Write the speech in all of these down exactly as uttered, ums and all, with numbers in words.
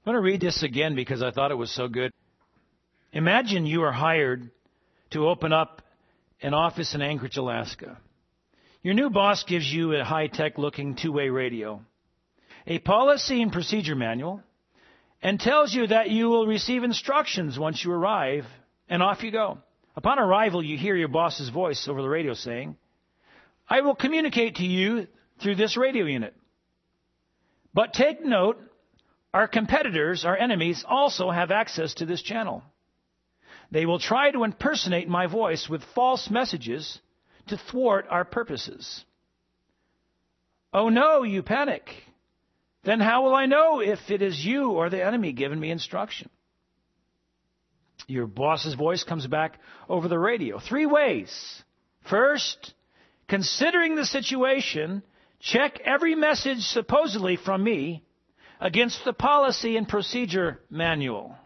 I'm going to read this again because I thought it was so good. Imagine you are hired to open up an office in Anchorage, Alaska. Your new boss gives you a high-tech looking two-way radio, a policy and procedure manual, and tells you that you will receive instructions once you arrive, and off you go. Upon arrival, you hear your boss's voice over the radio saying, "I will communicate to you through this radio unit. But take note, our competitors, our enemies, also have access to this channel. They will try to impersonate my voice with false messages to thwart our purposes." Oh no, you panic. Then how will I know if it is you or the enemy giving me instruction? Your boss's voice comes back over the radio. Three ways. First, considering the situation, check every message supposedly from me against the policy and procedure manual.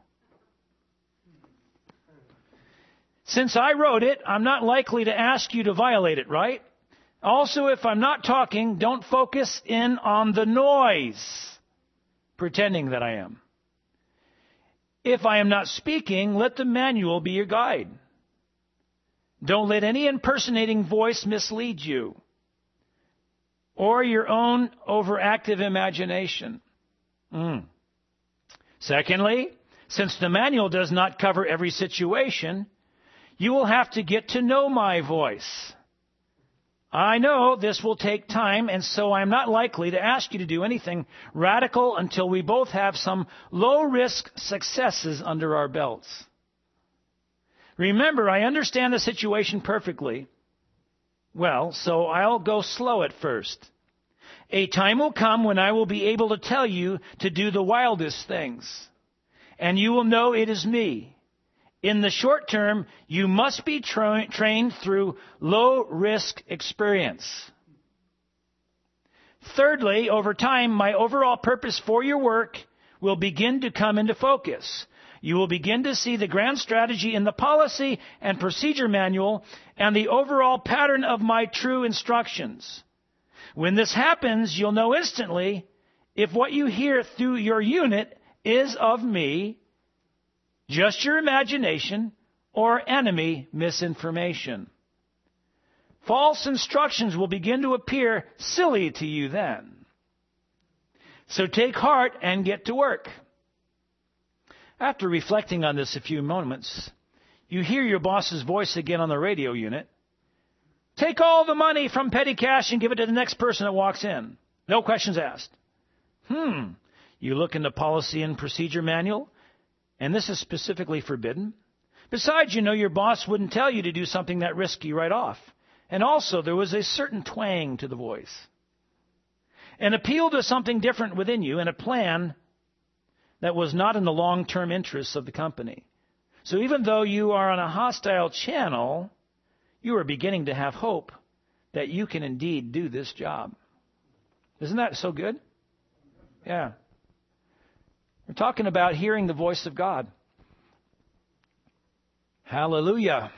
Since I wrote it, I'm not likely to ask you to violate it, right? Also, if I'm not talking, don't focus in on the noise, pretending that I am. If I am not speaking, let the manual be your guide. Don't let any impersonating voice mislead you or your own overactive imagination. Mm. Secondly, since the manual does not cover every situation, you will have to get to know my voice. I know this will take time, and so I'm not likely to ask you to do anything radical until we both have some low-risk successes under our belts. Remember, I understand the situation perfectly well, so I'll go slow at first. A time will come when I will be able to tell you to do the wildest things, and you will know it is me. In the short term, you must be tra- trained through low-risk experience. Thirdly, over time, my overall purpose for your work will begin to come into focus. You will begin to see the grand strategy in the policy and procedure manual and the overall pattern of my true instructions. When this happens, you'll know instantly if what you hear through your unit is of me, just your imagination, or enemy misinformation. False instructions will begin to appear silly to you then. So take heart and get to work. After reflecting on this a few moments, you hear your boss's voice again on the radio unit. Take all the money from petty cash and give it to the next person that walks in. No questions asked. Hmm. You look in the policy and procedure manual, and this is specifically forbidden. Besides, you know your boss wouldn't tell you to do something that risky right off. And also, there was a certain twang to the voice. An appeal to something different within you and a plan that was not in the long-term interests of the company. So even though you are on a hostile channel, you are beginning to have hope that you can indeed do this job. Isn't that so good? Yeah. We're talking about hearing the voice of God. Hallelujah.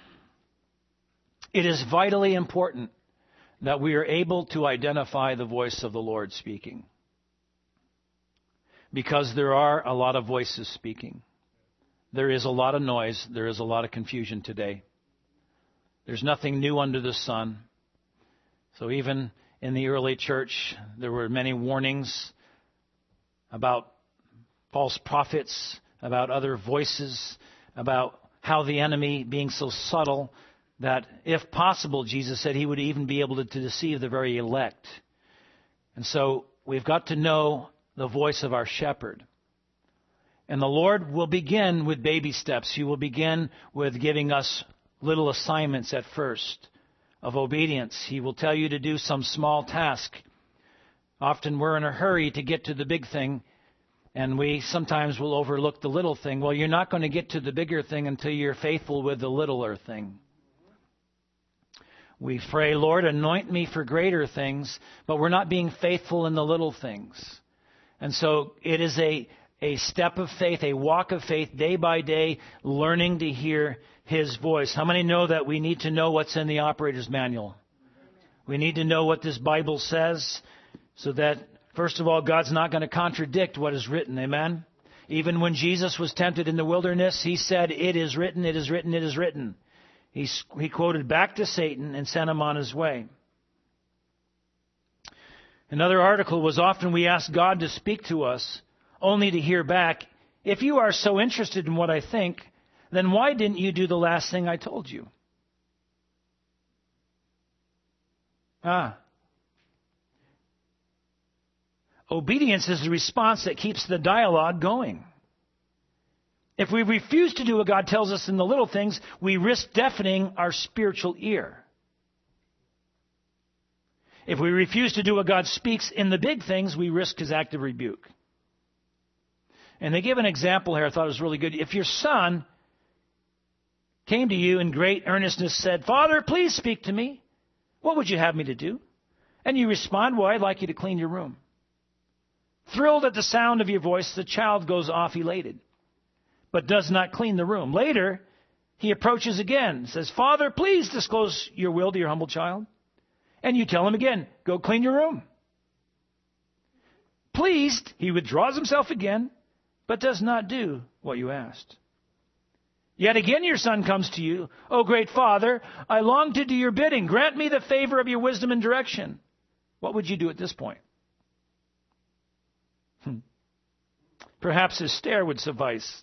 It is vitally important that we are able to identify the voice of the Lord speaking. Because there are a lot of voices speaking. There is a lot of noise. There is a lot of confusion today. There's nothing new under the sun. So even in the early church, there were many warnings about false prophets, about other voices, about how the enemy being so subtle that if possible, Jesus said he would even be able to, to deceive the very elect. And so we've got to know the voice of our shepherd. And the Lord will begin with baby steps. He will begin with giving us little assignments at first of obedience. He will tell you to do some small task. Often we're in a hurry to get to the big thing, and we sometimes will overlook the little thing. Well, you're not going to get to the bigger thing until you're faithful with the littler thing. We pray, Lord, anoint me for greater things, but we're not being faithful in the little things. And so it is a, a step of faith, a walk of faith, day by day, learning to hear His voice. How many know that we need to know what's in the operator's manual? We need to know what this Bible says so that, first of all, God's not going to contradict what is written. Amen? Even when Jesus was tempted in the wilderness, he said, "It is written, it is written, it is written." He, he quoted back to Satan and sent him on his way. Another article was, often we ask God to speak to us only to hear back, "If you are so interested in what I think, then why didn't you do the last thing I told you?" Ah. Obedience is the response that keeps the dialogue going. If we refuse to do what God tells us in the little things, we risk deafening our spiritual ear. If we refuse to do what God speaks in the big things, we risk His active rebuke. And they give an example here I thought was really good. If your son came to you in great earnestness, said, "Father, please speak to me. What would you have me to do?" And you respond, "Well, I'd like you to clean your room." Thrilled at the sound of your voice, the child goes off elated, but does not clean the room. Later, he approaches again, says, "Father, please disclose your will to your humble child." And you tell him again, "Go clean your room." Pleased, he withdraws himself again, but does not do what you asked. Yet again your son comes to you, "O great Father, I long to do your bidding. Grant me the favor of your wisdom and direction." What would you do at this point? Hmm. Perhaps his stare would suffice.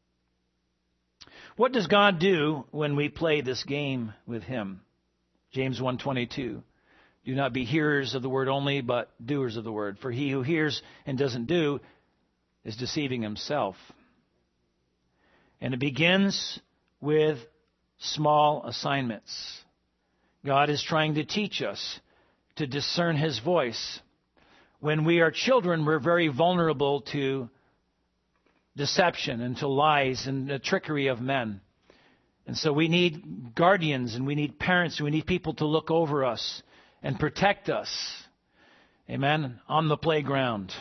What does God do when we play this game with Him? James one twenty-two. Do not be hearers of the word only, but doers of the word. For he who hears and doesn't do is deceiving himself. And it begins with small assignments. God is trying to teach us to discern His voice. When we are children, we're very vulnerable to deception and to lies and the trickery of men. And so we need guardians and we need parents and we need people to look over us and protect us. Amen. On the playground.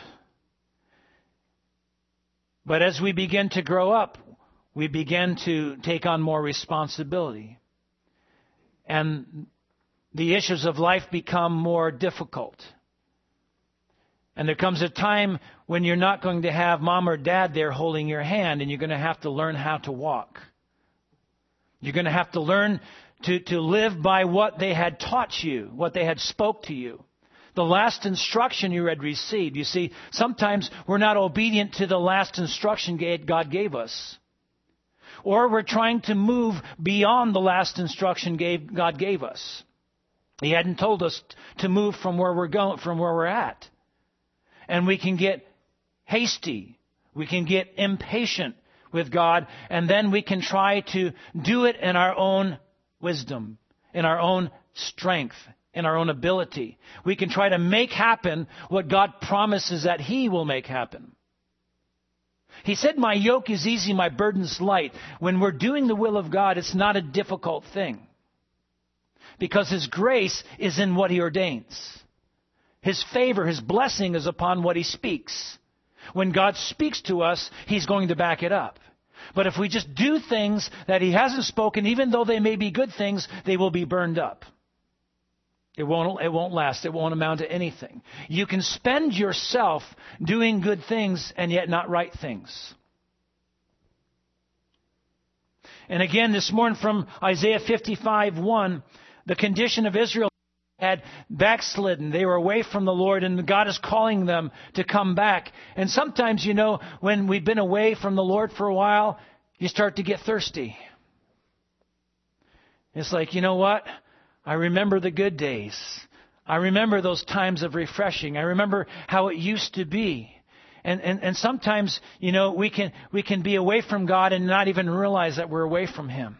But as we begin to grow up, we begin to take on more responsibility. And the issues of life become more difficult. And there comes a time when you're not going to have mom or dad there holding your hand, and you're going to have to learn how to walk. You're going to have to learn to, to live by what they had taught you, what they had spoke to you. The last instruction you had received. You see, sometimes we're not obedient to the last instruction God gave us. Or we're trying to move beyond the last instruction gave, God gave us. He hadn't told us to move from where we're going, from where we're at. And we can get hasty. We can get impatient with God. And then we can try to do it in our own wisdom, in our own strength, in our own ability. We can try to make happen what God promises that He will make happen. He said, "My yoke is easy, my burden is light." When we're doing the will of God, it's not a difficult thing. Because His grace is in what He ordains. His favor, His blessing is upon what He speaks. When God speaks to us, He's going to back it up. But if we just do things that He hasn't spoken, even though they may be good things, they will be burned up. It won't, it won't last. It won't amount to anything. You can spend yourself doing good things and yet not right things. And again, this morning from Isaiah fifty-five one, the condition of Israel had backslidden. They were away from the Lord, and God is calling them to come back. And sometimes, you know, when we've been away from the Lord for a while, you start to get thirsty. It's like, you know what? I remember the good days. I remember those times of refreshing. I remember how it used to be. And, and, and sometimes, you know, we can, we can be away from God and not even realize that we're away from Him.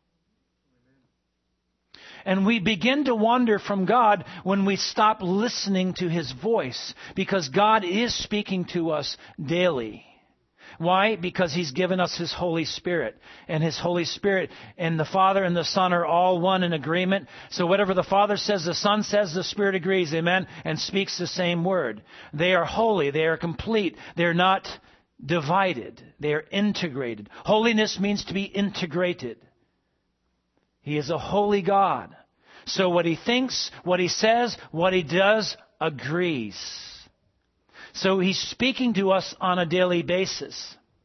And we begin to wander from God when we stop listening to His voice, because God is speaking to us daily. Why? Because He's given us His Holy Spirit. And His Holy Spirit and the Father and the Son are all one in agreement. So whatever the Father says, the Son says, the Spirit agrees, amen, and speaks the same word. They are holy. They are complete. They're not divided. They are integrated. Holiness means to be integrated. He is a holy God. So what He thinks, what He says, what He does agrees. So He's speaking to us on a daily basis.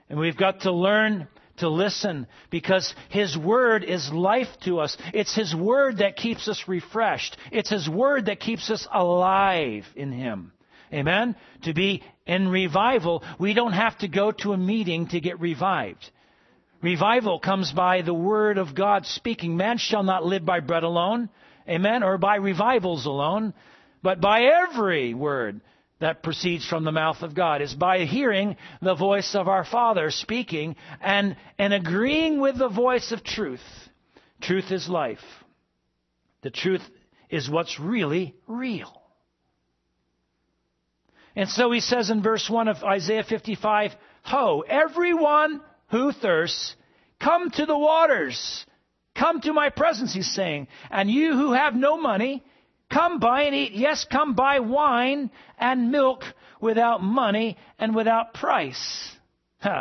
And we've got to learn to listen, because His Word is life to us. It's His Word that keeps us refreshed. It's His Word that keeps us alive in Him. Amen? To be in revival, we don't have to go to a meeting to get revived. Revival comes by the Word of God speaking. Man shall not live by bread alone, amen, or by revivals alone, but by every word that proceeds from the mouth of God. Is by hearing the voice of our Father speaking and, and agreeing with the voice of truth. Truth is life. The truth is what's really real. And so he says in verse one of Isaiah fifty-five, Ho, everyone who thirsts, come to the waters. Come to my presence, he's saying. And you who have no money, come buy and eat. Yes, come buy wine and milk without money and without price. Huh.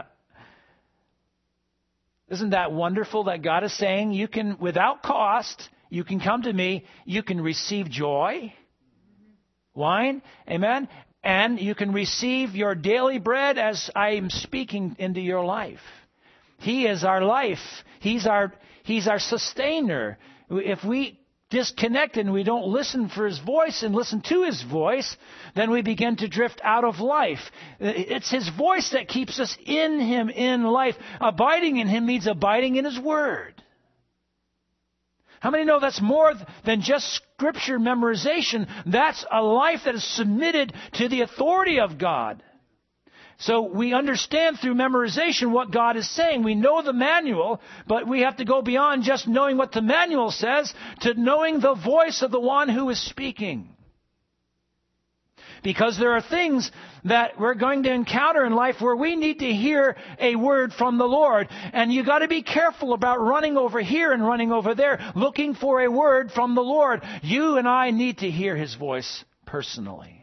Isn't that wonderful that God is saying you can, without cost, you can come to me, you can receive joy, wine, amen, and you can receive your daily bread as I am speaking into your life. He is our life. He's our, He's our sustainer. If we disconnect and we don't listen for His voice and listen to His voice, then we begin to drift out of life. It's His voice that keeps us in Him, in life. Abiding in Him means abiding in His Word. How many know that's more than just Scripture memorization? That's a life that is submitted to the authority of God. So we understand through memorization what God is saying. We know the manual, but we have to go beyond just knowing what the manual says to knowing the voice of the one who is speaking. Because there are things that we're going to encounter in life where we need to hear a word from the Lord. And you got to be careful about running over here and running over there, looking for a word from the Lord. You and I need to hear His voice personally.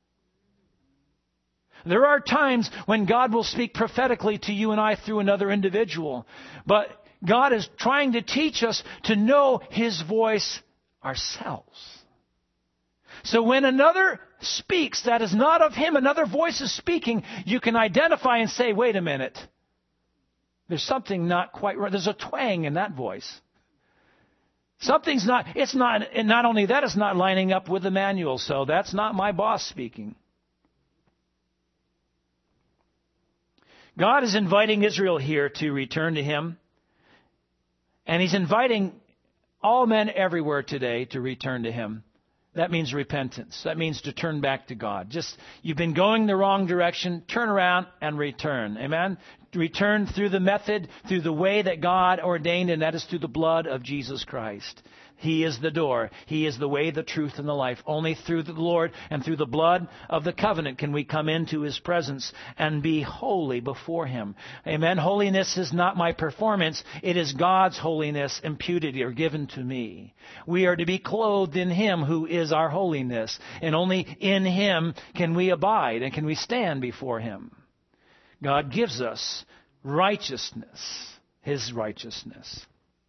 There are times when God will speak prophetically to you and I through another individual. But God is trying to teach us to know His voice ourselves. So when another speaks that is not of Him, another voice is speaking, you can identify and say, wait a minute. There's something not quite right. There's a twang in that voice. Something's not, it's not, and not only that, it's not lining up with the manual. So that's not my boss speaking. God is inviting Israel here to return to Him. And He's inviting all men everywhere today to return to Him. That means repentance. That means to turn back to God. Just, you've been going the wrong direction. Turn around and return. Amen? Return through the method, through the way that God ordained, and that is through the blood of Jesus Christ. He is the door. He is the way, the truth, and the life. Only through the Lord and through the blood of the covenant can we come into His presence and be holy before Him. Amen. Holiness is not my performance. It is God's holiness imputed or given to me. We are to be clothed in Him who is our holiness. And only in Him can we abide and can we stand before Him. God gives us righteousness, His righteousness.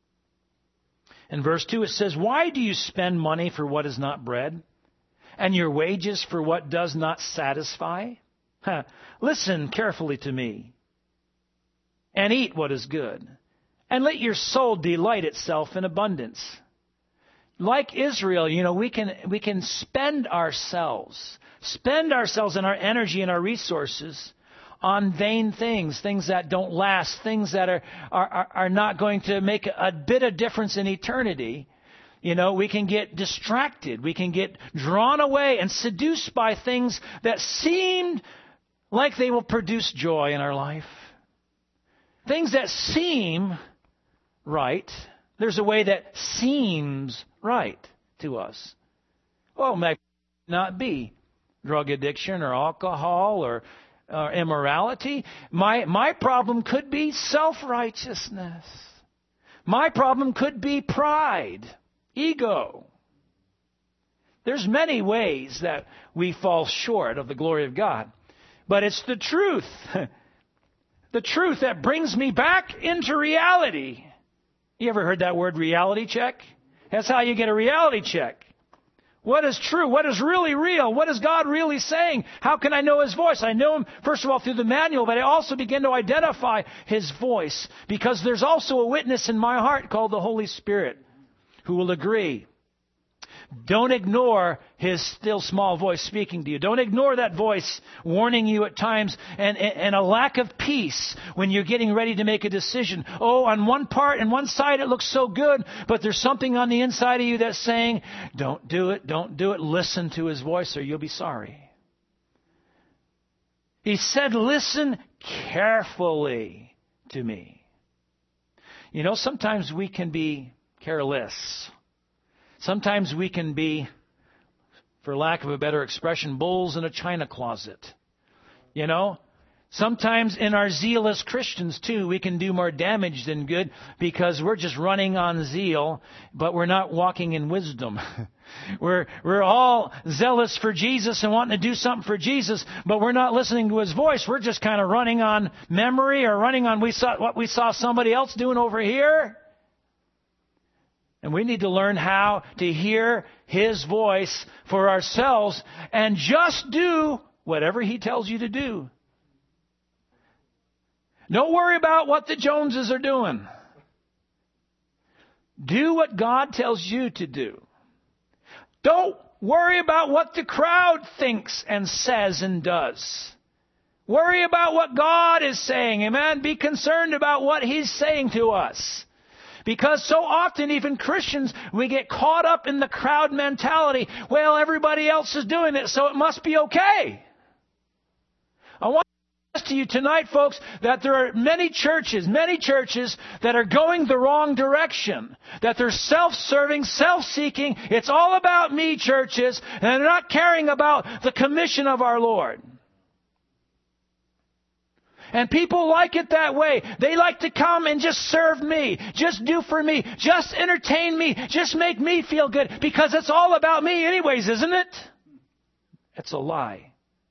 In verse two it says, Why do you spend money for what is not bread, and your wages for what does not satisfy? Huh. Listen carefully to me, and eat what is good, and let your soul delight itself in abundance. Like Israel, you know, we can we can spend ourselves, spend ourselves and our energy and our resources on vain things, things that don't last, things that are, are, are not going to make a bit of difference in eternity. You know, we can get distracted. We can get drawn away and seduced by things that seem like they will produce joy in our life. Things that seem right. There's a way that seems right to us. Well, it may not be drug addiction or alcohol or or immorality. My, my problem could be self-righteousness. My problem could be pride, ego. There's many ways that we fall short of the glory of God. But it's the truth. The truth that brings me back into reality. You ever heard that word reality check? That's how you get a reality check. What is true? What is really real? What is God really saying? How can I know His voice? I know Him, first of all, through the manual, but I also begin to identify His voice because there's also a witness in my heart called the Holy Spirit who will agree. Don't ignore His still small voice speaking to you. Don't ignore that voice warning you at times and, and, and a lack of peace when you're getting ready to make a decision. Oh, on one part and one side it looks so good, but there's something on the inside of you that's saying, don't do it, don't do it. Listen to His voice or you'll be sorry. He said, listen carefully to me. You know, sometimes we can be careless. Sometimes we can be, for lack of a better expression, bulls in a china closet. You know? Sometimes in our zeal as Christians, too, we can do more damage than good because we're just running on zeal, but we're not walking in wisdom. We're we're all zealous for Jesus and wanting to do something for Jesus, but we're not listening to His voice. We're just kind of running on memory or running on we saw what we saw somebody else doing over here. And we need to learn how to hear His voice for ourselves and just do whatever He tells you to do. Don't worry about what the Joneses are doing. Do what God tells you to do. Don't worry about what the crowd thinks and says and does. Worry about what God is saying. Amen? Be concerned about what He's saying to us. Because so often, even Christians, we get caught up in the crowd mentality. Well, everybody else is doing it, so it must be okay. I want to suggest to you tonight, folks, that there are many churches, many churches that are going the wrong direction. That they're self-serving, self-seeking. It's all about me, churches, and they're not caring about the commission of our Lord. And people like it that way. They like to come and just serve me. Just do for me. Just entertain me. Just make me feel good. Because it's all about me anyways, isn't it? It's a lie.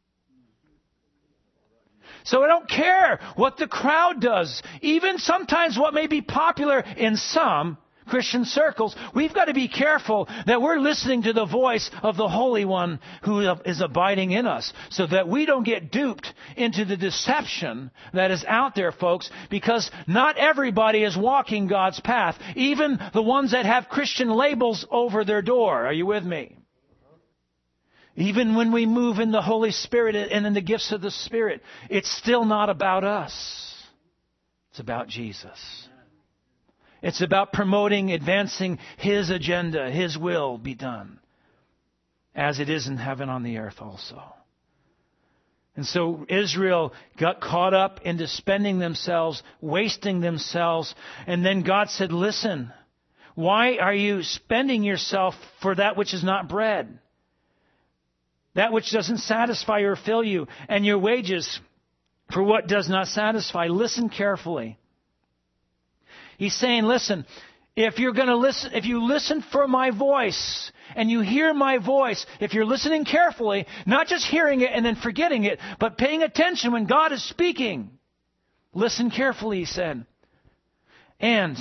So I don't care what the crowd does. Even sometimes what may be popular in some Christian circles, we've got to be careful that we're listening to the voice of the Holy One who is abiding in us so that we don't get duped into the deception that is out there, folks, because not everybody is walking God's path, even the ones that have Christian labels over their door. Are you with me? Even when we move in the Holy Spirit and in the gifts of the Spirit, it's still not about us. It's about Jesus. It's about promoting, advancing His agenda, His will be done, as it is in heaven on the earth also. And so Israel got caught up into spending themselves, wasting themselves, and then God said, listen, why are you spending yourself for that which is not bread? That which doesn't satisfy or fill you, and your wages for what does not satisfy. Listen carefully. He's saying, listen, if you're going to listen, if you listen for my voice and you hear my voice, if you're listening carefully, not just hearing it and then forgetting it, but paying attention when God is speaking, listen carefully, he said, and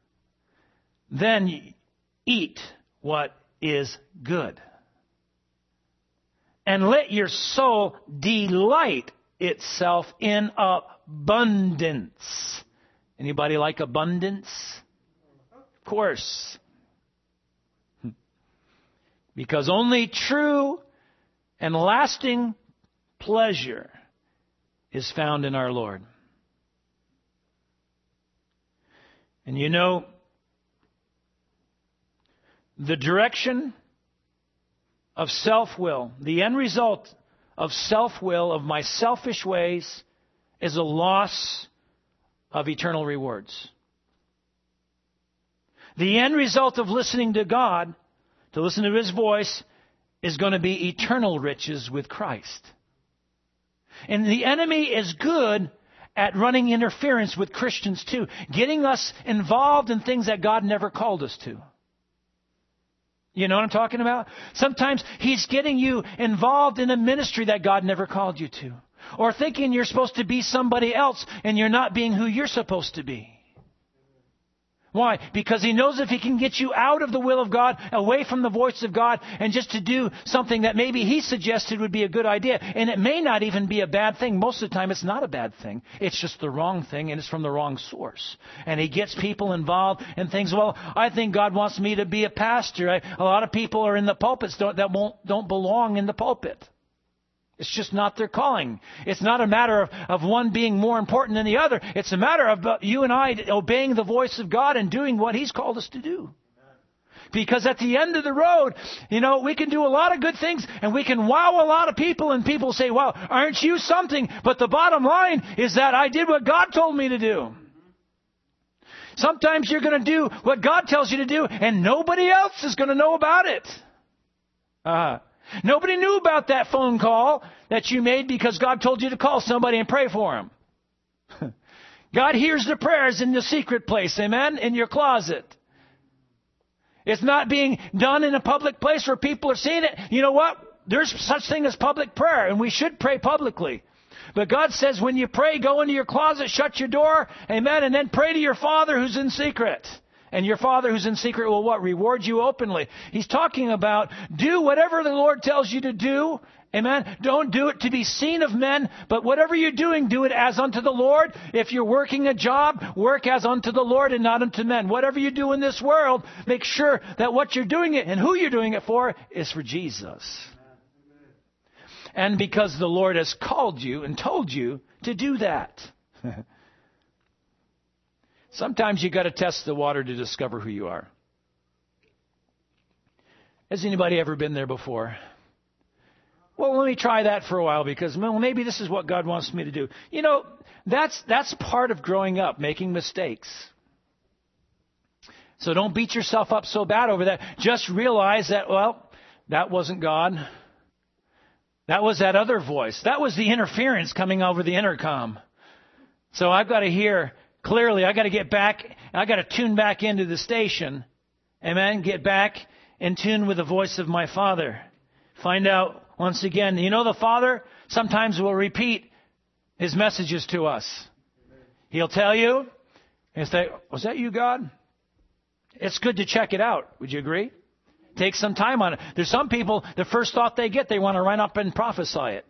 then eat what is good. And let your soul delight itself in abundance. Anybody like abundance? Of course. Because only true and lasting pleasure is found in our Lord. And you know, the direction of self-will, the end result of self-will, of my selfish ways, is a loss of eternal rewards. The end result of listening to God, to listen to His voice, is going to be eternal riches with Christ. And the enemy is good at running interference with Christians too, getting us involved in things that God never called us to. You know what I'm talking about? Sometimes he's getting you involved in a ministry that God never called you to. Or thinking you're supposed to be somebody else and you're not being who you're supposed to be. Why? Because he knows if he can get you out of the will of God, away from the voice of God, and just to do something that maybe he suggested would be a good idea. And it may not even be a bad thing. Most of the time it's not a bad thing. It's just the wrong thing, and it's from the wrong source. And he gets people involved in things. Well, I think God wants me to be a pastor. I, a lot of people are in the pulpits don't, that won't, don't belong in the pulpit. It's just not their calling. It's not a matter of, of one being more important than the other. It's a matter of you and I obeying the voice of God and doing what he's called us to do. Because at the end of the road, you know, we can do a lot of good things and we can wow a lot of people, and people say, well, aren't you something? But the bottom line is that I did what God told me to do. Sometimes you're going to do what God tells you to do and nobody else is going to know about it. Uh-huh. Nobody knew about that phone call that you made because God told you to call somebody and pray for them. God hears the prayers in the secret place, amen, in your closet. It's not being done in a public place where people are seeing it. You know what? There's such thing as public prayer, and we should pray publicly. But God says when you pray, go into your closet, shut your door, amen, and then pray to your Father who's in secret. And your Father who's in secret will what? Reward you openly. He's talking about do whatever the Lord tells you to do. Amen. Don't do it to be seen of men, but whatever you're doing, do it as unto the Lord. If you're working a job, work as unto the Lord and not unto men. Whatever you do in this world, make sure that what you're doing it and who you're doing it for is for Jesus. And because the Lord has called you and told you to do that. Sometimes you got to test the water to discover who you are. Has anybody ever been there before? Well, let me try that for a while because well, maybe this is what God wants me to do. You know, that's that's part of growing up, making mistakes. So don't beat yourself up so bad over that. Just realize that, well, that wasn't God. That was that other voice. That was the interference coming over the intercom. So I've got to hear clearly. I got to get back. I got to tune back into the station. Amen. Get back in tune with the voice of my Father. Find out once again. You know, the Father sometimes will repeat his messages to us. He'll tell you, and say, was that you, God? It's good to check it out. Would you agree? Take some time on it. There's some people, the first thought they get, they want to run up and prophesy it.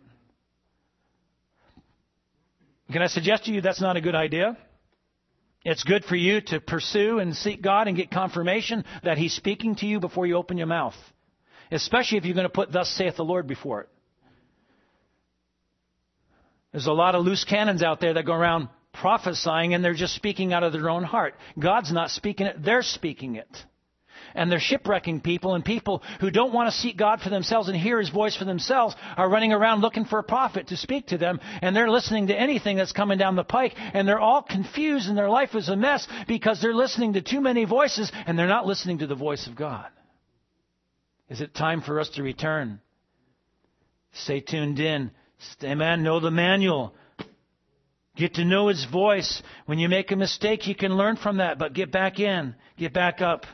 Can I suggest to you that's not a good idea? It's good for you to pursue and seek God and get confirmation that he's speaking to you before you open your mouth. Especially if you're going to put thus saith the Lord before it. There's a lot of loose cannons out there that go around prophesying and they're just speaking out of their own heart. God's not speaking it, they're speaking it. And they're shipwrecking people, and people who don't want to seek God for themselves and hear his voice for themselves are running around looking for a prophet to speak to them, and they're listening to anything that's coming down the pike, and they're all confused and their life is a mess because they're listening to too many voices and they're not listening to the voice of God. Is it time for us to return? Stay tuned in. Amen. Know the manual. Get to know his voice. When you make a mistake, you can learn from that, but get back in. Get back up.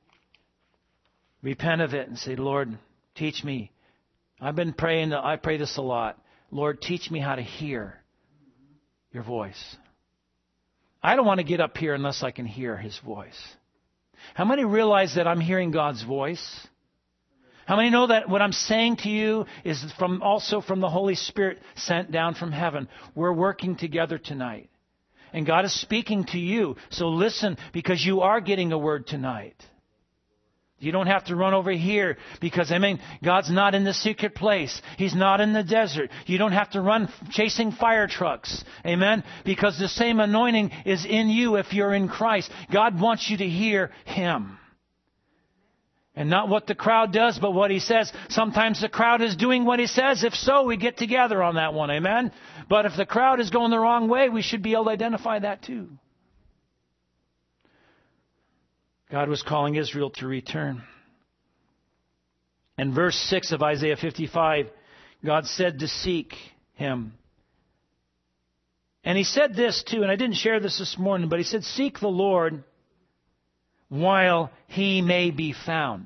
Repent of it and say, Lord, teach me. I've been praying, I pray this a lot. Lord, teach me how to hear your voice. I don't want to get up here unless I can hear his voice. How many realize that I'm hearing God's voice? How many know that what I'm saying to you is from also from the Holy Spirit sent down from heaven? We're working together tonight. And God is speaking to you. So listen, because you are getting a word tonight. You don't have to run over here because, I mean, God's not in the secret place. He's not in the desert. You don't have to run chasing fire trucks. Amen? Because the same anointing is in you if you're in Christ. God wants you to hear him. And not what the crowd does, but what he says. Sometimes the crowd is doing what he says. If so, we get together on that one. Amen? But if the crowd is going the wrong way, we should be able to identify that too. God was calling Israel to return. In verse six of Isaiah fifty-five, God said to seek him. And he said this too, and I didn't share this this morning, but he said, seek the Lord while he may be found.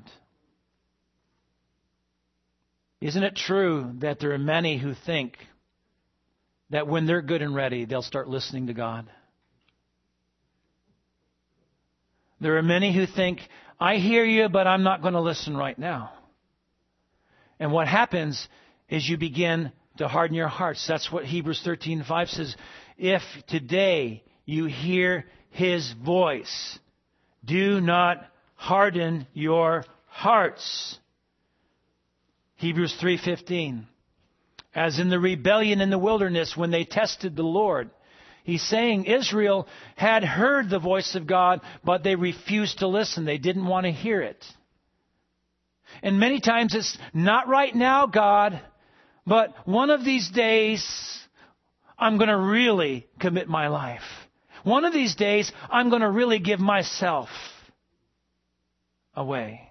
Isn't it true that there are many who think that when they're good and ready, they'll start listening to God? There are many who think, I hear you, but I'm not going to listen right now. And what happens is you begin to harden your hearts. That's what Hebrews thirteen five says. If today you hear His voice, do not harden your hearts. Hebrews three fifteen. As in the rebellion in the wilderness when they tested the Lord. He's saying Israel had heard the voice of God, but they refused to listen. They didn't want to hear it. And many times it's not right now, God, but one of these days I'm going to really commit my life. One of these days I'm going to really give myself away.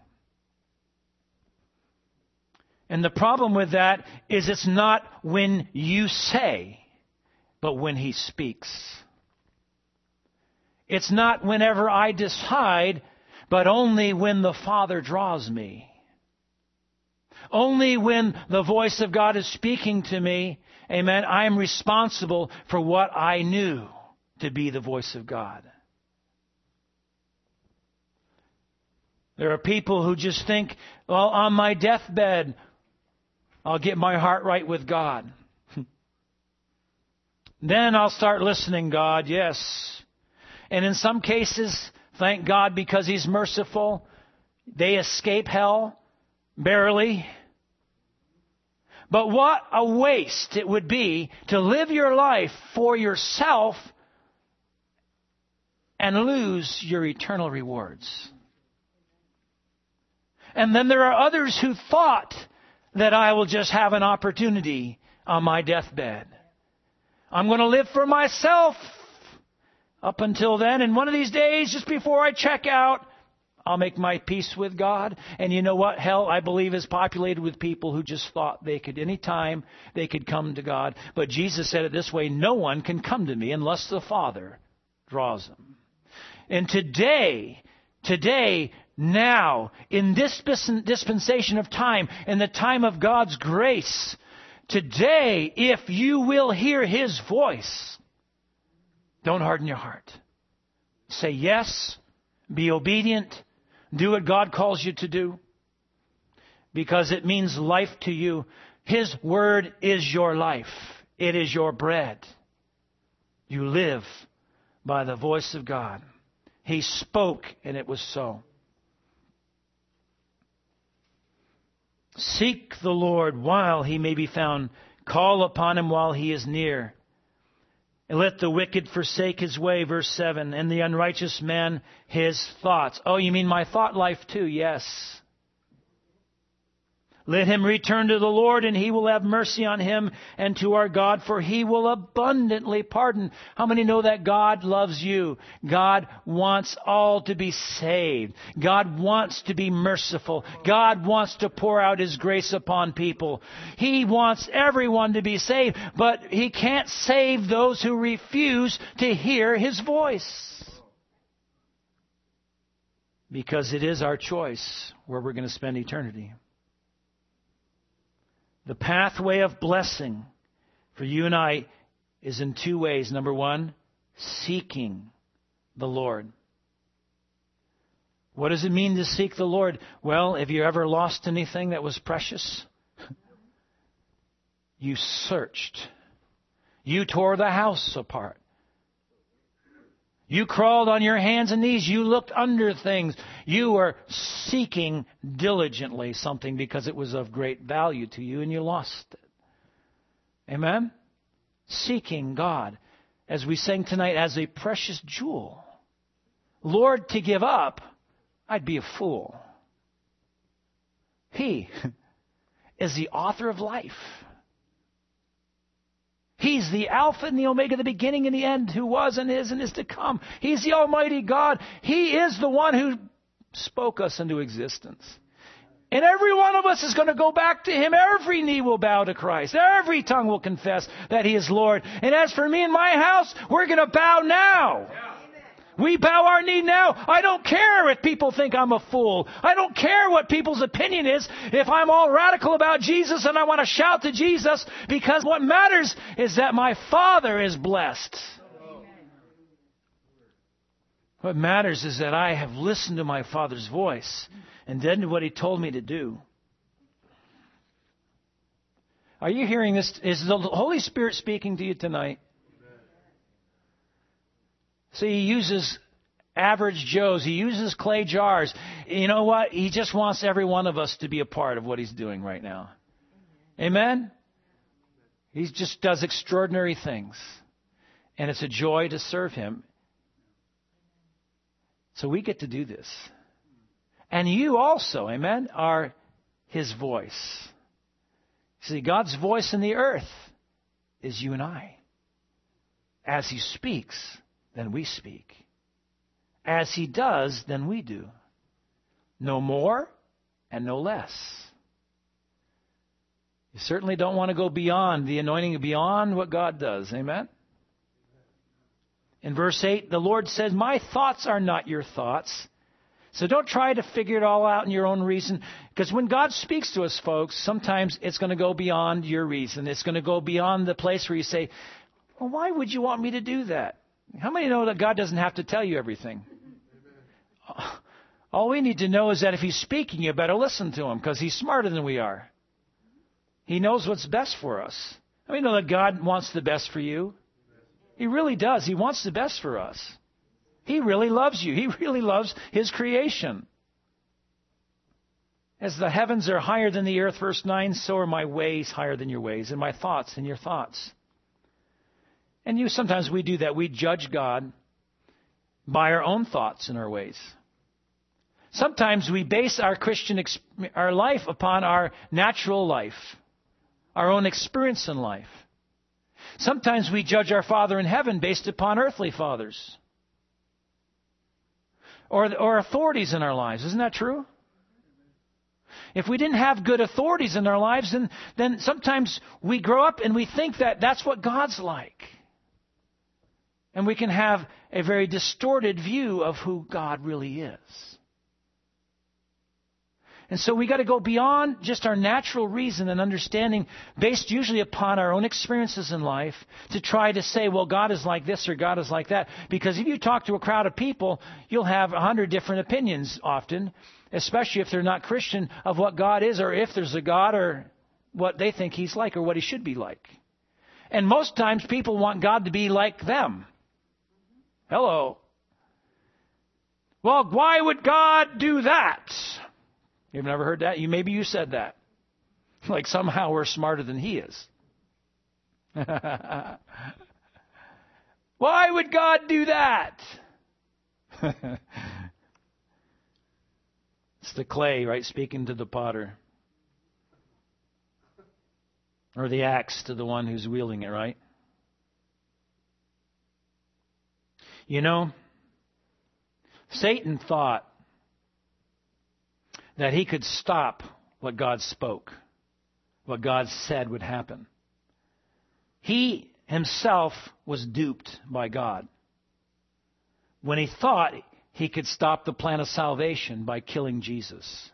And the problem with that is it's not when you say, but when He speaks. It's not whenever I decide, but only when the Father draws me. Only when the voice of God is speaking to me, amen, I am responsible for what I knew to be the voice of God. There are people who just think, well, on my deathbed, I'll get my heart right with God. Then I'll start listening, God, yes. And in some cases, thank God because He's merciful, they escape hell, barely. But what a waste it would be to live your life for yourself and lose your eternal rewards. And then there are others who thought that I will just have an opportunity on my deathbed. I'm going to live for myself up until then. And one of these days, just before I check out, I'll make my peace with God. And you know what? Hell, I believe, is populated with people who just thought they could, any time, they could come to God. But Jesus said it this way, no one can come to me unless the Father draws them. And today, today, now, in this dispensation of time, in the time of God's grace, today, if you will hear His voice, don't harden your heart. Say yes, be obedient, do what God calls you to do, because it means life to you. His word is your life. It is your bread. You live by the voice of God. He spoke, and it was so. Seek the Lord while He may be found. Call upon Him while He is near. And let the wicked forsake his way, verse seven, and the unrighteous man his thoughts. Oh, you mean my thought life too? Yes. Let him return to the Lord, and He will have mercy on him, and to our God, for He will abundantly pardon. How many know that God loves you? God wants all to be saved. God wants to be merciful. God wants to pour out His grace upon people. He wants everyone to be saved, but He can't save those who refuse to hear His voice. Because it is our choice where we're going to spend eternity. The pathway of blessing for you and I is in two ways. Number one, seeking the Lord. What does it mean to seek the Lord? Well, have you ever lost anything that was precious? You searched. You tore the house apart. You crawled on your hands and knees. You looked under things. You were seeking diligently something because it was of great value to you and you lost it. Amen? Seeking God, as we sang tonight, as a precious jewel. Lord, to give up, I'd be a fool. He is the author of life. He's the Alpha and the Omega, the beginning and the end, who was and is and is to come. He's the Almighty God. He is the one who spoke us into existence. And every one of us is going to go back to Him. Every knee will bow to Christ. Every tongue will confess that He is Lord. And as for me and my house, we're going to bow now. We bow our knee now. I don't care if people think I'm a fool. I don't care what people's opinion is if I'm all radical about Jesus and I want to shout to Jesus, because what matters is that my Father is blessed. What matters is that I have listened to my Father's voice and done what He told me to do. Are you hearing this? Is the Holy Spirit speaking to you tonight? See, He uses average Joes. He uses clay jars. You know what? He just wants every one of us to be a part of what He's doing right now. Amen? He just does extraordinary things. And it's a joy to serve Him. So we get to do this. And you also, amen, are His voice. See, God's voice in the earth is you and I. As He speaks, then we speak. As He does, then we do. No more and no less. You certainly don't want to go beyond the anointing, beyond what God does. Amen? In verse eight, the Lord says, my thoughts are not your thoughts. So don't try to figure it all out in your own reason. Because when God speaks to us, folks, sometimes it's going to go beyond your reason. It's going to go beyond the place where you say, well, why would you want me to do that? How many know that God doesn't have to tell you everything? Amen. All we need to know is that if He's speaking, you better listen to Him because He's smarter than we are. He knows what's best for us. How many know that God wants the best for you? He really does. He wants the best for us. He really loves you. He really loves His creation. As the heavens are higher than the earth, verse nine, so are my ways higher than your ways, and my thoughts than your thoughts. And you sometimes we do that. We judge God by our own thoughts and our ways. Sometimes we base our Christian exp- our life upon our natural life, our own experience in life. Sometimes we judge our Father in heaven based upon earthly fathers or, or authorities in our lives. Isn't that true? If we didn't have good authorities in our lives, then, then sometimes we grow up and we think that that's what God's like. And we can have a very distorted view of who God really is. And so we got to go beyond just our natural reason and understanding based usually upon our own experiences in life to try to say, well, God is like this or God is like that. Because if you talk to a crowd of people, you'll have a hundred different opinions often, especially if they're not Christian, of what God is or if there's a God or what they think He's like or what He should be like. And most times people want God to be like them. Hello. Well, why would God do that? You've never heard that? You maybe you said that. Like somehow we're smarter than He is. Why would God do that? It's the clay, right, speaking to the potter. Or the axe to the one who's wielding it, right? You know, Satan thought that he could stop what God spoke, what God said would happen. He himself was duped by God when he thought he could stop the plan of salvation by killing Jesus.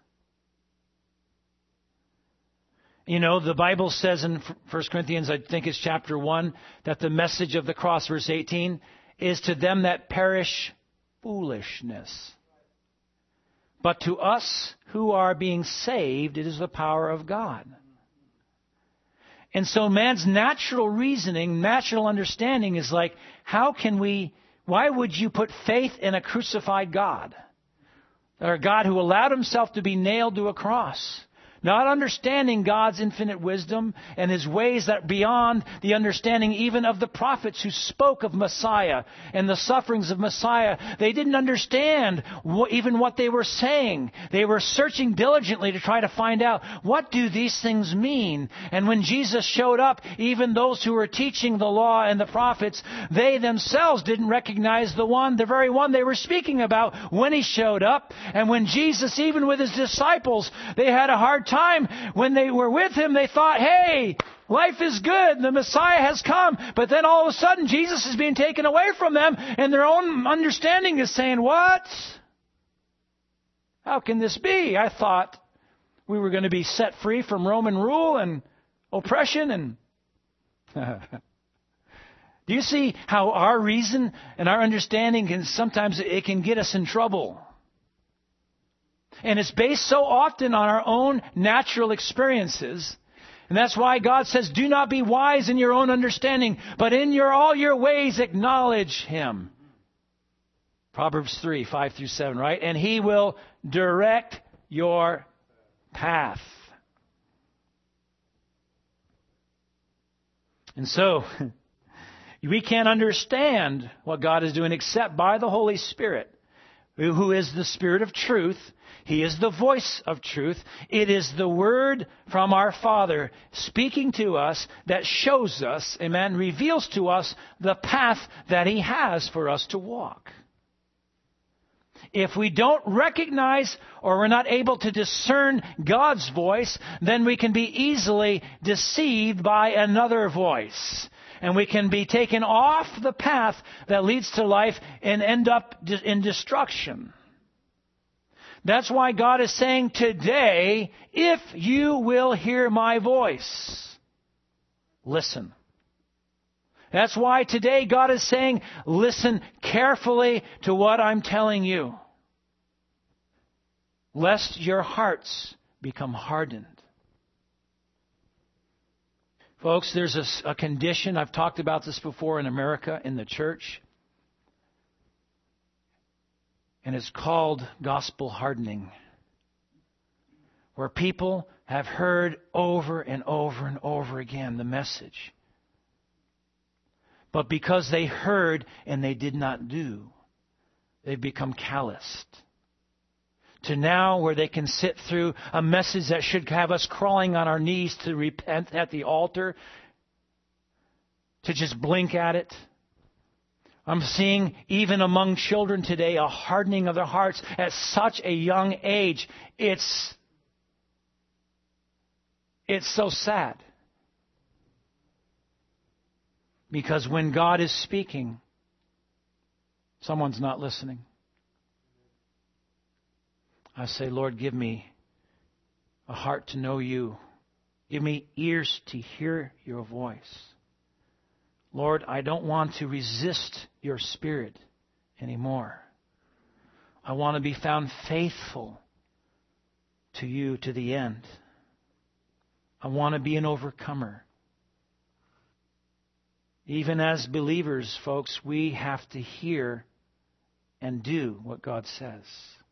You know, the Bible says in First Corinthians, I think it's chapter one, that the message of the cross, verse eighteen, is to them that perish foolishness. But to us who are being saved, it is the power of God. And so man's natural reasoning, natural understanding is like, how can we, why would you put faith in a crucified God? Or a God who allowed Himself to be nailed to a cross? Not understanding God's infinite wisdom and His ways that beyond the understanding even of the prophets who spoke of Messiah and the sufferings of Messiah. They didn't understand what, even what they were saying. They were searching diligently to try to find out, what do these things mean? And when Jesus showed up, even those who were teaching the law and the prophets, they themselves didn't recognize the one, the very one they were speaking about when He showed up. And when Jesus, even with His disciples, they had a hard time when they were with Him. They thought, hey, life is good, the Messiah has come. But then all of a sudden Jesus is being taken away from them, and their own understanding is saying, what? How can this be? I thought we were going to be set free from Roman rule and oppression. And do Do you see how our reason and our understanding can sometimes it can get us in trouble? And it's based so often on our own natural experiences. And that's why God says, do not be wise in your own understanding, but in your all your ways acknowledge Him. Proverbs three, five through seven, right? And He will direct your path. And so, we can't understand what God is doing except by the Holy Spirit, who is the Spirit of truth. He is the voice of truth. It is the word from our Father speaking to us that shows us, amen, reveals to us the path that He has for us to walk. If we don't recognize or we're not able to discern God's voice, then we can be easily deceived by another voice. And we can be taken off the path that leads to life and end up in destruction. That's why God is saying today, if you will hear my voice, listen. That's why today God is saying, listen carefully to what I'm telling you, lest your hearts become hardened. Folks, there's a, a condition, I've talked about this before in America, in the church, and it's called gospel hardening, where people have heard over and over and over again the message. But because they heard and they did not do, they've become calloused. To now where they can sit through a message that should have us crawling on our knees to repent at the altar, to just blink at it. I'm seeing even among children today a hardening of their hearts at such a young age. It's, it's so sad. Because when God is speaking, someone's not listening. I say, Lord, give me a heart to know you. Give me ears to hear your voice. Lord, I don't want to resist your Spirit anymore. I want to be found faithful to you to the end. I want to be an overcomer. Even as believers, folks, we have to hear and do what God says.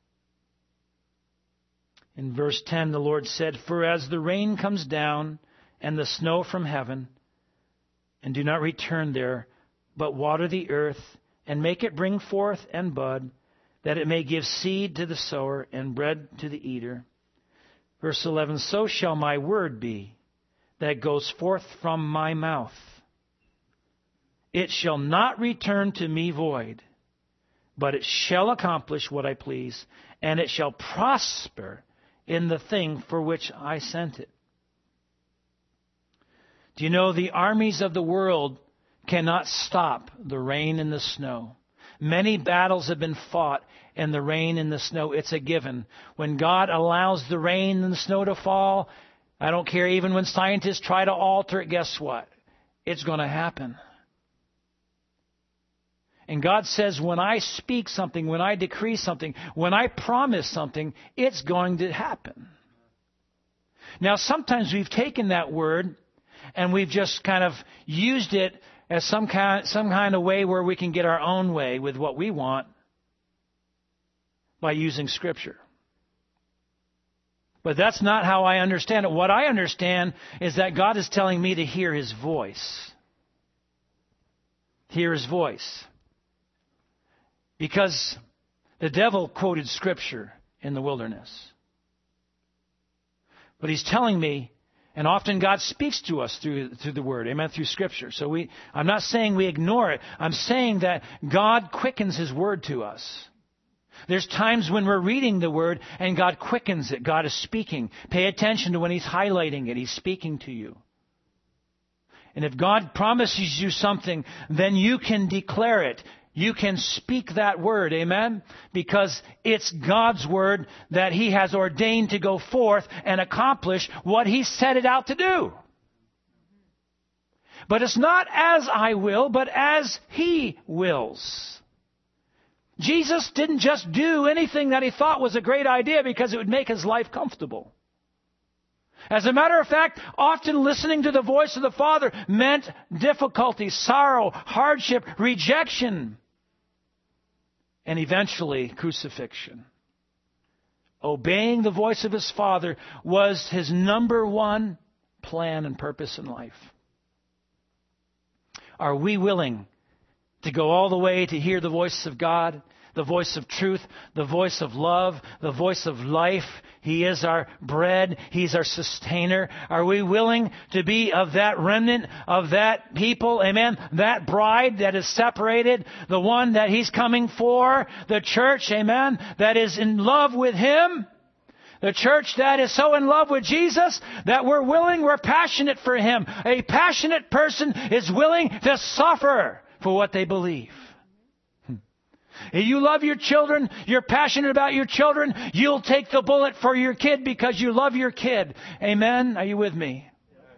In verse ten, the Lord said, "For as the rain comes down and the snow from heaven, and do not return there, but water the earth, and make it bring forth and bud, that it may give seed to the sower and bread to the eater." Verse eleven, "So shall my word be that goes forth from my mouth. It shall not return to me void, but it shall accomplish what I please, and it shall prosper in the thing for which I sent it." Do you know the armies of the world cannot stop the rain and the snow? Many battles have been fought in the rain and the snow. It's a given. When God allows the rain and the snow to fall, I don't care, even when scientists try to alter it, guess what? It's going to happen. And God says, when I speak something, when I decree something, when I promise something, it's going to happen. Now, sometimes we've taken that word and we've just kind of used it as some kind, some kind of way where we can get our own way with what we want by using Scripture. But that's not how I understand it. What I understand is that God is telling me to hear His voice. Hear His voice. Because the devil quoted Scripture in the wilderness. But he's telling me, and often God speaks to us through through the Word, amen, through Scripture. So we, I'm not saying we ignore it. I'm saying that God quickens His Word to us. There's times when we're reading the Word and God quickens it. God is speaking. Pay attention to when He's highlighting it. He's speaking to you. And if God promises you something, then you can declare it. You can speak that word, amen? Because it's God's word that He has ordained to go forth and accomplish what He set it out to do. But it's not as I will, but as He wills. Jesus didn't just do anything that He thought was a great idea because it would make His life comfortable. As a matter of fact, often listening to the voice of the Father meant difficulty, sorrow, hardship, rejection, and eventually crucifixion. Obeying the voice of His Father was His number one plan and purpose in life. Are we willing to go all the way to hear the voice of God, the voice of truth, the voice of love, the voice of life? He is our bread. He's our sustainer. Are we willing to be of that remnant, of that people, amen, that bride that is separated, the one that He's coming for, the church, amen, that is in love with Him? The church that is so in love with Jesus that we're willing, we're passionate for Him. A passionate person is willing to suffer for what they believe. If you love your children, you're passionate about your children, you'll take the bullet for your kid because you love your kid. Amen? Are you with me?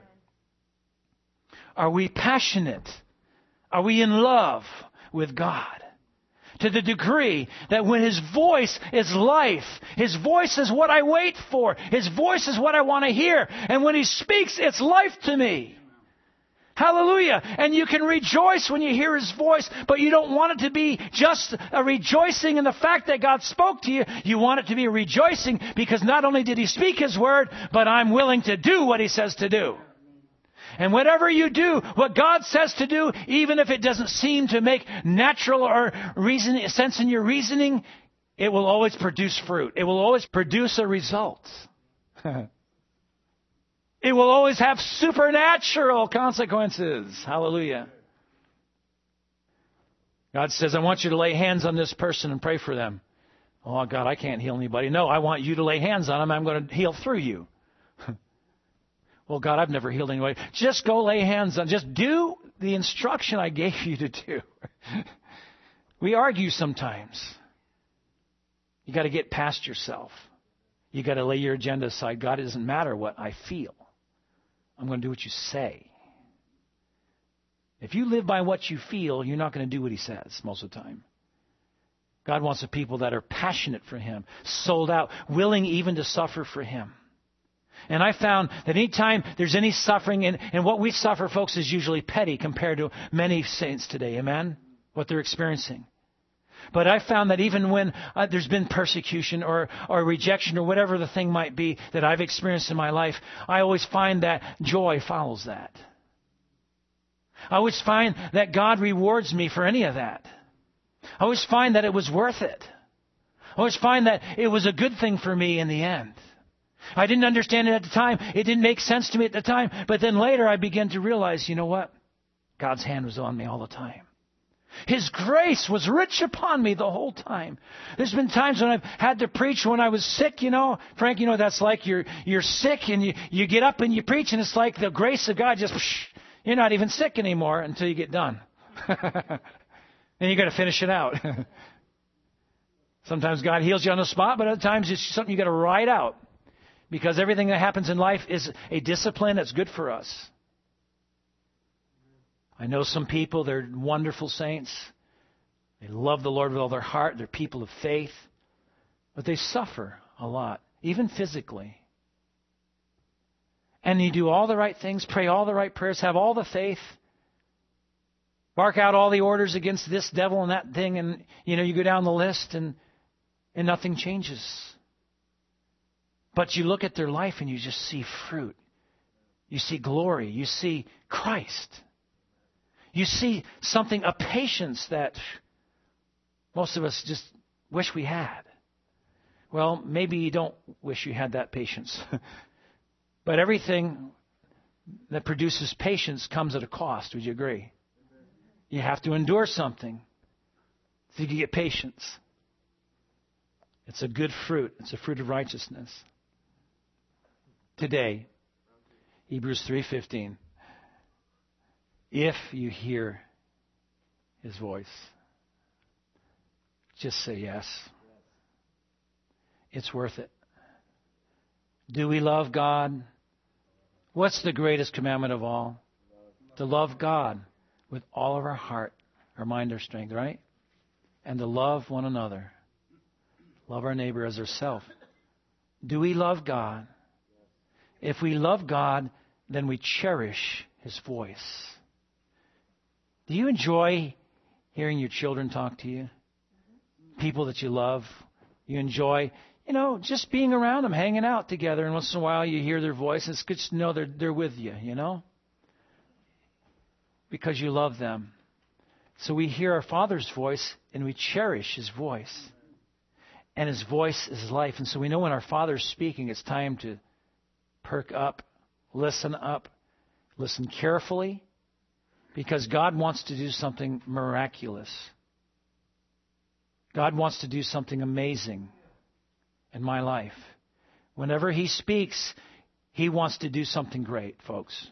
Are we passionate? Are we in love with God? To the degree that when His voice is life, His voice is what I wait for. His voice is what I want to hear. And when He speaks, it's life to me. Hallelujah. And you can rejoice when you hear His voice, but you don't want it to be just a rejoicing in the fact that God spoke to you. You want it to be a rejoicing because not only did He speak His word, but I'm willing to do what He says to do. And whatever you do, what God says to do, even if it doesn't seem to make natural or reason, sense in your reasoning, it will always produce fruit. It will always produce a result. It will always have supernatural consequences. Hallelujah. God says, I want you to lay hands on this person and pray for them. Oh, God, I can't heal anybody. No, I want you to lay hands on them. I'm going to heal through you. Well, God, I've never healed anybody. Just go lay hands on. Just do the instruction I gave you to do. We argue sometimes. You got to get past yourself. You got to lay your agenda aside. God, it doesn't matter what I feel. I'm going to do what you say. If you live by what you feel, you're not going to do what He says most of the time. God wants a people that are passionate for Him, sold out, willing even to suffer for Him. And I found that any time there's any suffering, and, and what we suffer, folks, is usually petty compared to many saints today. Amen? What they're experiencing. But I found that even when uh, there's been persecution or, or rejection or whatever the thing might be that I've experienced in my life, I always find that joy follows that. I always find that God rewards me for any of that. I always find that it was worth it. I always find that it was a good thing for me in the end. I didn't understand it at the time. It didn't make sense to me at the time. But then later I began to realize, you know what? God's hand was on me all the time. His grace was rich upon me the whole time. There's been times when I've had to preach when I was sick, you know. Frank, you know that's like you're you're sick and you, you get up and you preach and it's like the grace of God just, whoosh, you're not even sick anymore until you get done. Then you got to finish it out. Sometimes God heals you on the spot, but other times it's something you got to ride out. Because everything that happens in life is a discipline that's good for us. I know some people, they're wonderful saints. They love the Lord with all their heart. They're people of faith. But they suffer a lot, even physically. And you do all the right things, pray all the right prayers, have all the faith, bark out all the orders against this devil and that thing, and you know you go down the list and, and nothing changes. But you look at their life and you just see fruit. You see glory. You see Christ. You see something, a patience that most of us just wish we had. Well, maybe you don't wish you had that patience. But everything that produces patience comes at a cost. Would you agree? You have to endure something so you can get patience. It's a good fruit. It's a fruit of righteousness. Today, Hebrews three fifteen. If you hear His voice, just say yes. It's worth it. Do we love God? What's the greatest commandment of all? To love God with all of our heart, our mind, our strength, right? And to love one another. Love our neighbor as ourselves. Do we love God? If we love God, then we cherish His voice. Do you enjoy hearing your children talk to you? People that you love. You enjoy, you know, just being around them, hanging out together. And once in a while you hear their voice. It's good to know they're, they're with you, you know. Because you love them. So we hear our Father's voice and we cherish His voice. And His voice is life. And so we know when our Father's speaking, it's time to perk up, listen up, listen carefully. Because God wants to do something miraculous. God wants to do something amazing in my life. Whenever He speaks, He wants to do something great, folks.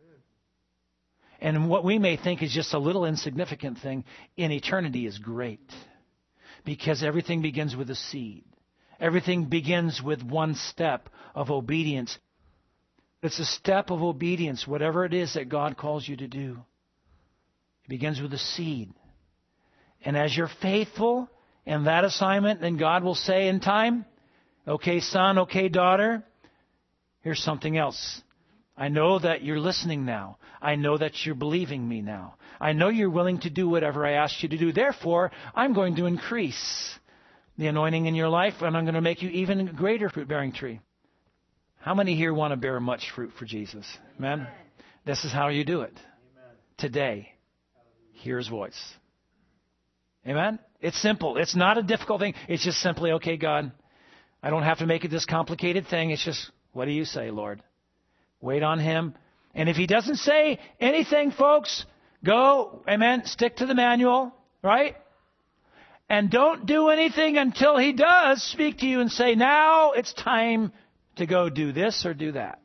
And what we may think is just a little insignificant thing, in eternity is great. Because everything begins with a seed. Everything begins with one step of obedience. It's a step of obedience, whatever it is that God calls you to do. It begins with a seed. And as you're faithful in that assignment, then God will say in time, okay, son, okay, daughter, here's something else. I know that you're listening now. I know that you're believing me now. I know you're willing to do whatever I asked you to do. Therefore, I'm going to increase the anointing in your life, and I'm going to make you even a greater fruit-bearing tree. How many here want to bear much fruit for Jesus? Amen? This is how you do it. Today, hear His voice. Amen? It's simple. It's not a difficult thing. It's just simply, okay, God, I don't have to make it this complicated thing. It's just, what do you say, Lord? Wait on Him. And if He doesn't say anything, folks, go, amen, stick to the manual, right? And don't do anything until He does speak to you and say, now it's time to go do this or do that.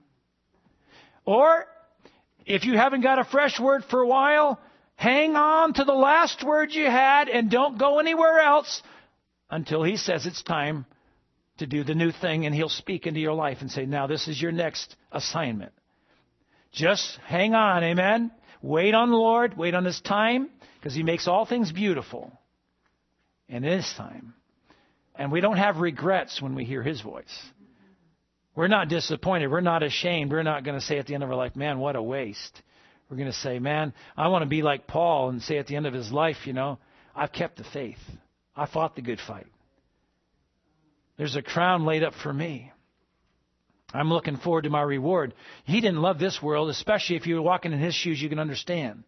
Or, if you haven't got a fresh word for a while, hang on to the last word you had and don't go anywhere else until He says it's time to do the new thing, and He'll speak into your life and say, now this is your next assignment. Just hang on, amen? Wait on the Lord, wait on His time, because He makes all things beautiful. And in His time. And we don't have regrets when we hear His voice. We're not disappointed. We're not ashamed. We're not going to say at the end of our life, man, what a waste. We're going to say, man, I want to be like Paul and say at the end of his life, you know, I've kept the faith. I fought the good fight. There's a crown laid up for me. I'm looking forward to my reward. He didn't love this world, especially if you were walking in His shoes, you can understand.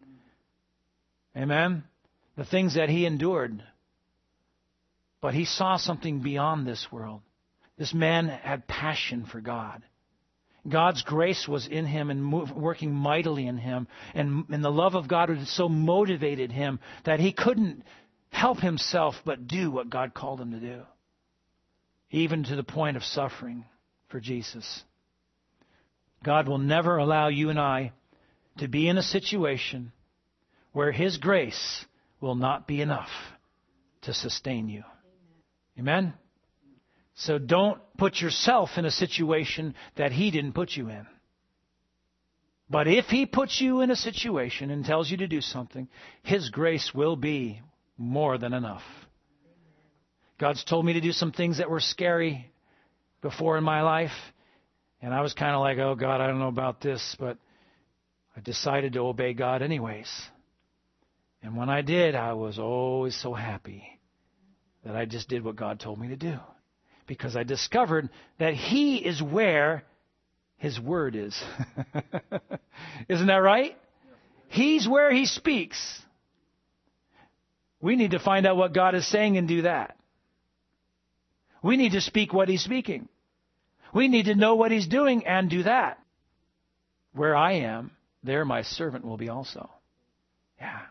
Amen? The things that He endured. But He saw something beyond this world. This man had passion for God. God's grace was in him and move, working mightily in him. And, and the love of God had so motivated him that he couldn't help himself but do what God called him to do. Even to the point of suffering for Jesus. God will never allow you and I to be in a situation where His grace will not be enough to sustain you. Amen? So don't put yourself in a situation that He didn't put you in. But if He puts you in a situation and tells you to do something, His grace will be more than enough. God's told me to do some things that were scary before in my life. And I was kind of like, oh, God, I don't know about this. But I decided to obey God anyways. And when I did, I was always so happy that I just did what God told me to do. Because I discovered that He is where His Word is. Isn't that right? He's where He speaks. We need to find out what God is saying and do that. We need to speak what He's speaking. We need to know what He's doing and do that. Where I am, there my servant will be also. Yeah.